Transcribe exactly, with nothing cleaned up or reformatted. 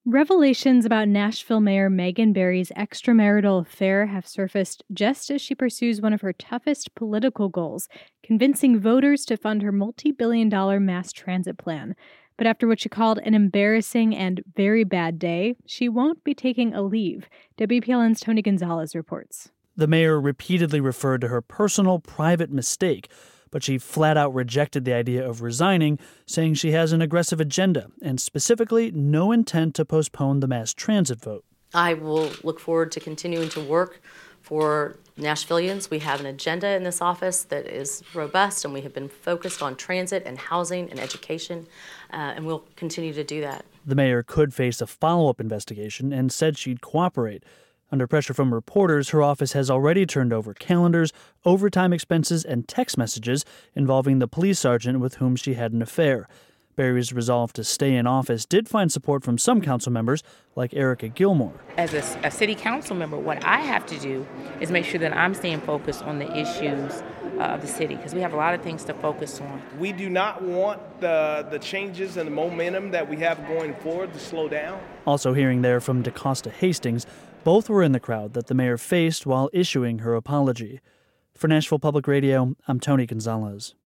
Revelations about Nashville Mayor Megan Barry's extramarital affair have surfaced just as she pursues one of her toughest political goals, convincing voters to fund her multi-billion dollar mass transit plan. But after what she called an embarrassing and very bad day, she won't be taking a leave. W P L N's Tony Gonzalez reports. The mayor repeatedly referred to her personal, private mistake, but she flat out rejected the idea of resigning, saying she has an aggressive agenda and specifically no intent to postpone the mass transit vote. I will look forward to continuing to work for Nashvillians. We have an agenda in this office that is robust, and we have been focused on transit and housing and education, uh, and we'll continue to do that. The mayor could face a follow-up investigation and said she'd cooperate. Under pressure from reporters, her office has already turned over calendars, overtime expenses, and text messages involving the police sergeant with whom she had an affair. Barry's resolve to stay in office did find support from some council members, like Erica Gilmore. As a, a city council member, what I have to do is make sure that I'm staying focused on the issues uh, of the city, because we have a lot of things to focus on. We do not want the, the changes and the momentum that we have going forward to slow down. Also hearing there from DeCosta Hastings, both were in the crowd that the mayor faced while issuing her apology. For Nashville Public Radio, I'm Tony Gonzalez.